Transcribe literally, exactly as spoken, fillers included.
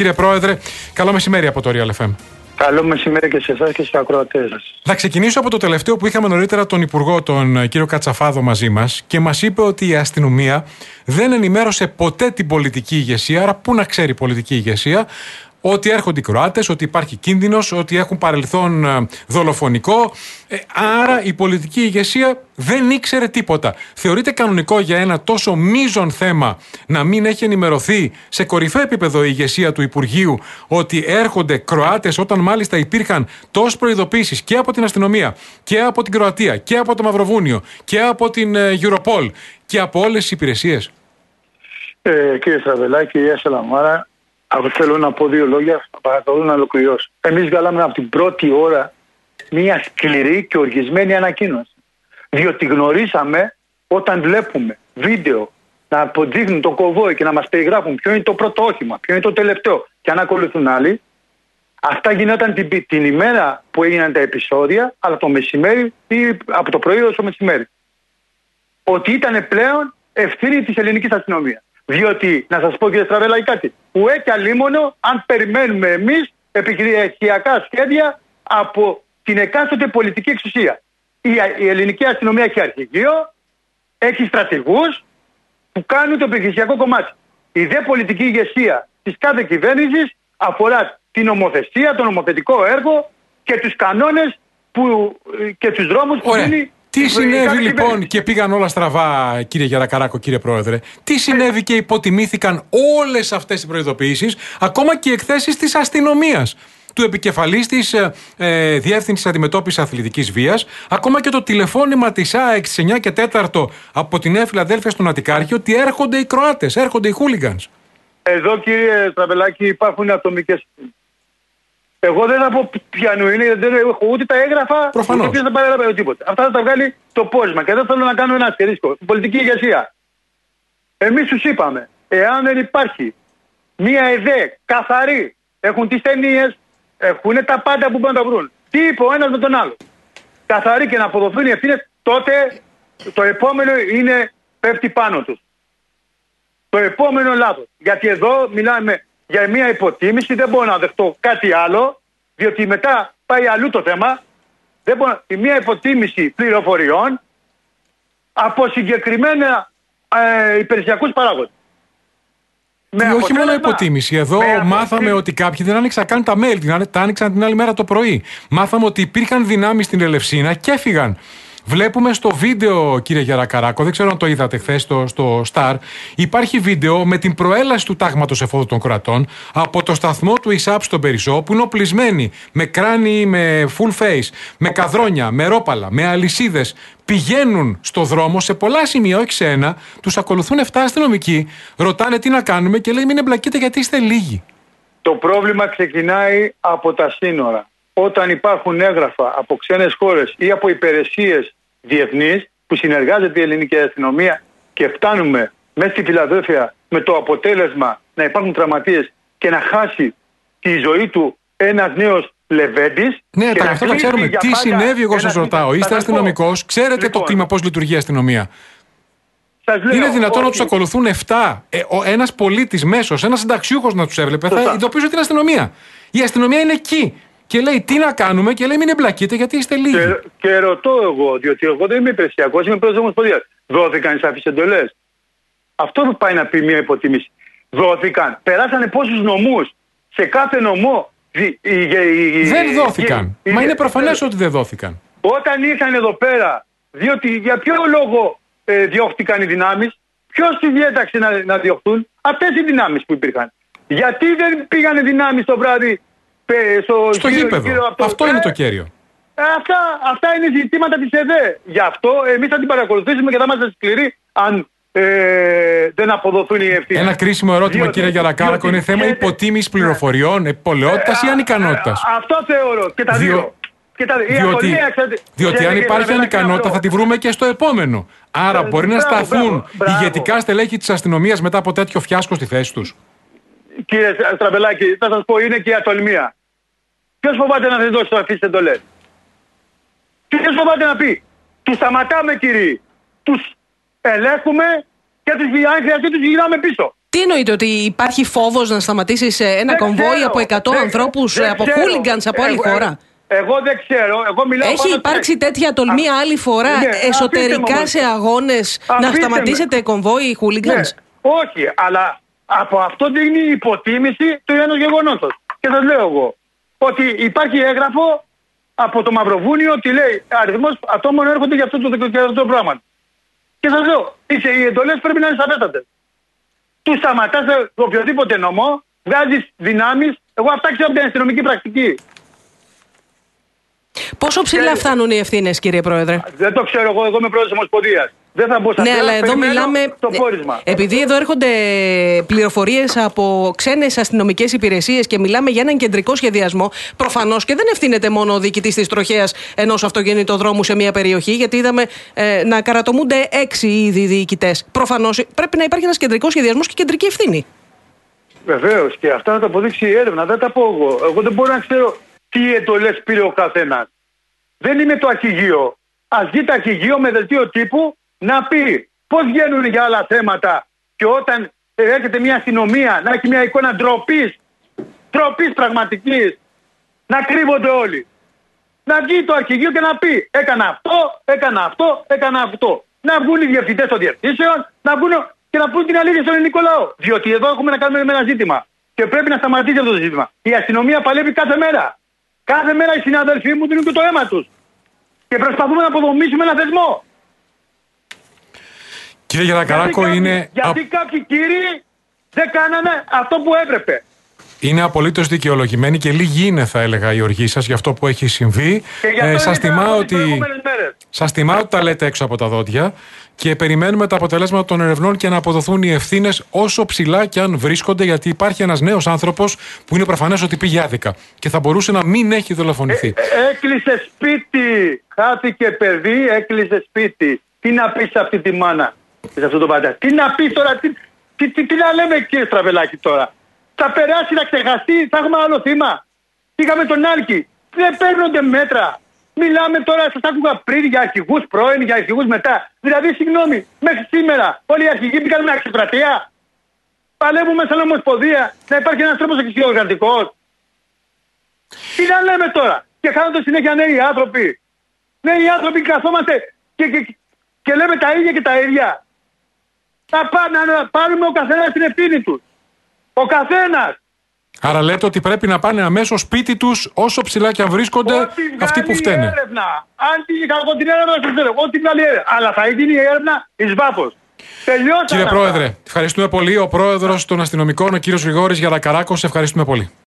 κύριε Πρόεδρε. Καλό μεσημέρι από το Real εφ εμ. Καλό μεσημέρι και σε εσάς και στους ακροατές σας. Θα ξεκινήσω από το τελευταίο που είχαμε νωρίτερα τον Υπουργό, τον κύριο Κατσαφάδο, μαζί μας και μας είπε ότι η αστυνομία δεν ενημέρωσε ποτέ την πολιτική ηγεσία. Άρα, πού να ξέρει η πολιτική ηγεσία ότι έρχονται οι Κροάτες, ότι υπάρχει κίνδυνος, ότι έχουν παρελθόν δολοφονικό. Ε, άρα η πολιτική ηγεσία δεν ήξερε τίποτα. Θεωρείται κανονικό για ένα τόσο μείζον θέμα να μην έχει ενημερωθεί σε κορυφαίο επίπεδο η ηγεσία του Υπουργείου ότι έρχονται Κροάτες, όταν μάλιστα υπήρχαν τόσες προειδοποίησεις και από την αστυνομία και από την Κροατία και από το Μαυροβούνιο και από την Europol και από όλες τις υπηρεσίες? Ε, κύριε Στραβελάκη, κυρία Σαλαμάρα, θέλω να πω δύο λόγια, παρακαλώ να ολοκληρώσω. Εμείς βγάλαμε από την πρώτη ώρα μια σκληρή και οργισμένη ανακοίνωση. Διότι γνωρίσαμε, όταν βλέπουμε βίντεο να αποδείχνουν το κοβόι και να μας περιγράφουν ποιο είναι το πρώτο όχημα, ποιο είναι το τελευταίο και αν ακολουθούν άλλοι, αυτά γινόταν την, την ημέρα που έγιναν τα επεισόδια, αλλά το μεσημέρι ή από το πρωί ως το μεσημέρι. Ότι ήταν πλέον ευθύνη της ελληνικής αστυνομίας. Διότι, να σας πω κύριε Στραβελάκη κάτι, ουέ και αλίμονο αν περιμένουμε εμείς επιχειρησιακά σχέδια από την εκάστοτε πολιτική εξουσία. Η, η ελληνική αστυνομία έχει αρχηγείο, έχει στρατηγούς που κάνουν το επιχειρησιακό κομμάτι. Η δε πολιτική ηγεσία της κάθε κυβέρνησης αφορά την νομοθεσία, το νομοθετικό έργο και τους κανόνες που, και τους δρόμους που δίνει. Τι συνέβη λοιπόν και πήγαν όλα στραβά, κύριε Γερακαράκο, κύριε Πρόεδρε? Τι συνέβη και υποτιμήθηκαν όλες αυτές οι προειδοποιήσεις, ακόμα και οι εκθέσεις της αστυνομίας, του επικεφαλής της ε, Διεύθυνσης Αντιμετώπισης Αθλητικής Βίας, ακόμα και το τηλεφώνημα της ΑΕΚ στις εννιά και τέταρτο από τη Νέα Φιλαδέλφια στον Αττικάρχη ότι έρχονται οι Κροάτες, έρχονται οι χούλιγκανς. Εδώ, κύριε Στραβελάκη, υπάρχουν ατομικές. Εγώ δεν θα πω ποιανού είναι, δεν έχω ούτε τα έγγραφα, προφανώς, ούτε δεν παρέλαβε τίποτα. Αυτά θα τα βγάλει το πόρισμα. Και εδώ θέλω να κάνω ένα αστερίσκο. Η πολιτική ηγεσία. Εμείς τους είπαμε, εάν δεν υπάρχει μία ΕΔΕ καθαρή, έχουν τις ταινίες, έχουν τα πάντα που μπορούν να τα βρουν. Τι είπε ο ένας με τον άλλο. Καθαρή και να αποδοθούν οι ευθύνες, τότε το επόμενο είναι πέφτει πάνω τους. Το επόμενο λάθος. Γιατί εδώ μιλάμε για μια υποτίμηση, δεν μπορώ να δεχτώ κάτι άλλο, διότι μετά πάει αλλού το θέμα. Δεν μπορώ, μια υποτίμηση πληροφοριών από συγκεκριμένα ε, υπηρεσιακούς παράγοντες. Και όχι αποτέλεσμα, μόνο υποτίμηση. Εδώ μάθαμε αποτέλεσμα. ότι κάποιοι δεν άνοιξαν καν τα mail, τα άνοιξαν την άλλη μέρα το πρωί. Μάθαμε ότι υπήρχαν δυνάμεις στην Ελευσίνα και έφυγαν. Βλέπουμε στο βίντεο, κύριε Γερακαράκο, δεν ξέρω αν το είδατε χθες στο, στο Star, υπάρχει βίντεο με την προέλαση του τάγματος εφόδου των Κροατών από το σταθμό του ΙΣΑΠ στον Περισσό, που είναι οπλισμένοι με κράνη, με full face, με καδρόνια, με ρόπαλα, με αλυσίδες. Πηγαίνουν στο δρόμο σε πολλά σημεία, όχι σε ένα, τους ακολουθούν εφτά αστυνομικοί, ρωτάνε τι να κάνουμε και λέει μην εμπλακείτε γιατί είστε λίγοι. Το πρόβλημα ξεκινάει από τα σύνορα. Όταν υπάρχουν έγγραφα από ξένες χώρες ή από υπηρεσίες διεθνείς που συνεργάζεται η ελληνική αστυνομία και φτάνουμε μέσα στη Φιλαδέλφια με το αποτέλεσμα να υπάρχουν τραυματίες και να χάσει τη ζωή του ένας νέος Λεβέντης. Ναι, τα αυτό τα ξέρουμε. Τι πάντα συνέβη, εγώ σας ρωτάω. Είστε αστυνομικός, ξέρετε λοιπόν το κλίμα, πώς λειτουργεί η αστυνομία. Λέω, είναι δυνατόν όχι. να τους ακολουθούν εφτά, ε, ένας πολίτης μέσος, ένας συνταξιούχος να τους έβλεπε, θα ειδοποιούσε την αστυνομία. Η αστυνομία είναι εκεί. Και λέει τι να κάνουμε και λέει μην εμπλακείτε γιατί είστε λίγοι. Και, και ρωτώ εγώ, διότι εγώ δεν είμαι υπηρεσιακός, είμαι πρόεδρος της Ομοσπονδίας. Δόθηκαν οι σαφείς εντολές? Αυτό που πάει να πει μια υποτίμηση. Δόθηκαν. Περάσανε πόσους νομούς. Σε κάθε νομό. Η, η, η, δεν δόθηκαν. Η, Μα η, είναι προφανές ότι δεν δόθηκαν. Όταν ήρθαν εδώ πέρα, διότι για ποιο λόγο ε, διώχτηκαν οι δυνάμεις, ποιος τη διέταξε να, να διωχτούν? Αυτές οι δυνάμεις που υπήρχαν. Γιατί δεν πήγανε δυνάμεις το βράδυ Στο, στο γήπεδο. γήπεδο. Γύρω από το... Αυτό ε, είναι το κέριο. Ε, αυτά, αυτά είναι ζητήματα της ΕΔΕ. Γι' αυτό εμείς θα την παρακολουθήσουμε και θα είμαστε σκληροί αν ε, δεν αποδοθούν οι ευθύνες. Ένα κρίσιμο ερώτημα, διότι, κύριε Γερακάρακο, είναι θέμα υποτίμησης πληροφοριών, επολαιότητας ε, ή ανικανότητας? Ε, αυτό θεωρώ και τα δύο. δύο. Και τα, διότι ατολία, ξέρετε, διότι ξέρετε, αν υπάρχει ανικανότητα θα τη βρούμε και στο επόμενο. Άρα ε, μπορεί μπράβο, να σταθούν μπράβο, μπράβο. ηγετικά στελέχη της αστυνομίας μετά από τέτοιο φιάσκο στη θέση τους. Κύριε Στραβελάκη, θα σας πω, είναι και η ατολμία. Ποιος φοβάται να δεν δώσει το αφήσει εντολές? Ποιος φοβάται να πει τους σταματάμε κύριοι, τους ελέγχουμε και τους, αν χρειαστεί τους γυρνάμε πίσω. Τι εννοείται, ότι υπάρχει φόβος να σταματήσεις ένα κομβόι από εκατό ανθρώπους, από χούλιγκανς από άλλη εγώ, χώρα? Εγώ δεν ξέρω. Εγώ μιλάω. Έχει υπάρξει τέτοια τολμή α, άλλη φορά ναι, εσωτερικά σε αγώνες να σταματήσετε με. κομβόι χούλιγκανς? Ναι, όχι, αλλά από αυτό δίνει υποτίμηση του ενός γεγονότος. Και σας λέω εγώ ότι υπάρχει έγγραφο από το Μαυροβούνιο ότι λέει αριθμός ατόμων έρχονται για αυτό το, το, το πράγμα. Και σας λέω, οι εντολές πρέπει να είναι σαφέστατες. Του σταματάς οποιοδήποτε νόμο, βγάζεις δυνάμεις. Εγώ αυτά ξέρω από την αστυνομική πρακτική. Πόσο ψηλά φτάνουν οι ευθύνες, κύριε Πρόεδρε? Δεν το ξέρω εγώ, εγώ είμαι πρόεδρος της Ομοσπονδίας. Δεν θα μπω στα ναι, αλλά εδώ μιλάμε. Το πόρισμα. Επειδή εδώ έρχονται πληροφορίες από ξένες αστυνομικές υπηρεσίες και μιλάμε για έναν κεντρικό σχεδιασμό, προφανώς και δεν ευθύνεται μόνο ο διοικητής της τροχέας ενός αυτοκινητοδρόμου σε μια περιοχή, γιατί είδαμε ε, να καρατομούνται έξι ήδη διοικητές. Προφανώς πρέπει να υπάρχει ένας κεντρικός σχεδιασμός και κεντρική ευθύνη. Βεβαίως, και αυτά θα τα αποδείξει η έρευνα. Δεν τα πω εγώ. Εγώ δεν μπορώ να ξέρω τι εντολές πήρε ο καθένας. Δεν είμαι το αρχηγείο. Ας βγει το αρχηγείο με δελτίο τύπου να πει πώς βγαίνουν για άλλα θέματα και όταν έρχεται μια αστυνομία να έχει μια εικόνα ντροπής, ντροπής πραγματικής, να κρύβονται όλοι. Να βγει το αρχηγείο και να πει έκανα αυτό, έκανα αυτό, έκανα αυτό. Να βγουν οι διευθυντές των διευθύνσεων, να βγουν και να πούν την αλήθεια στον ελληνικό λαό. Διότι εδώ έχουμε να κάνουμε με ένα ζήτημα και πρέπει να σταματήσει αυτό το ζήτημα. Η αστυνομία παλεύει κάθε μέρα. Κάθε μέρα οι συναδελφοί μου δίνουν και το αίμα τους. Και προσπαθούμε να αποδομήσουμε ένα θεσμό. Κύριε Γιαννακαράκο, γιατί είναι. Γιατί κάποιοι κύριοι δεν κάνανε αυτό που έπρεπε. Είναι απολύτως δικαιολογημένη και λίγη είναι, θα έλεγα, η οργή σας για αυτό που έχει συμβεί. Ε, σας τιμάω ότι... Σας τιμάω ότι τα λέτε έξω από τα δόντια και περιμένουμε τα αποτελέσματα των ερευνών και να αποδοθούν οι ευθύνες όσο ψηλά και αν βρίσκονται, γιατί υπάρχει ένας νέος άνθρωπος που είναι προφανές ότι πήγε άδικα και θα μπορούσε να μην έχει δολοφονηθεί. Ε, ε, έκλεισε σπίτι. Χάθηκε παιδί, έκλεισε σπίτι. Τι να πει σε αυτή τη μάνα, σε αυτό το πατέρα? Τι να πει τώρα, τι, τι, τι, τι να λέμε, κύριε Στραβελάκη, τώρα? Θα περάσει, να ξεχαστεί, θα έχουμε άλλο θύμα. Πήγαμε τον Άλκη. Δεν παίρνονται μέτρα. Μιλάμε τώρα, σας άκουγα πριν για αρχηγούς πρώην, για αρχηγούς μετά. Δηλαδή, συγγνώμη, μέχρι σήμερα όλοι οι αρχηγοί πήγαν με αξιοκρατία. Παλεύουμε σαν Ομοσπονδία να υπάρχει ένας τρόπος αξιοκρατικός. Τι να λέμε τώρα? Και χάνονται συνέχεια νέοι άνθρωποι. Νέοι άνθρωποι καθόμαστε και, και, και λέμε τα ίδια και τα ίδια. Να πάνε να πάρουμε ο καθένας την ευθύνη του. Ο καθένας. Άρα λέτε ότι πρέπει να πάνε αμέσως σπίτι τους, όσο ψηλά και αν βρίσκονται, αυτοί που φταίνε. Έρευνα. Αν την, την έρευνα, δεν ξέρω. Ό,τι βγάλει έρευνα. Αλλά θα γίνει η έρευνα εις βάθος. Τελειώσαμε. Κύριε Πρόεδρε, ευχαριστούμε πολύ. Ο Πρόεδρος των Αστυνομικών, ο κύριος Γρηγόρης Γιαννακαράκος, ευχαριστούμε πολύ.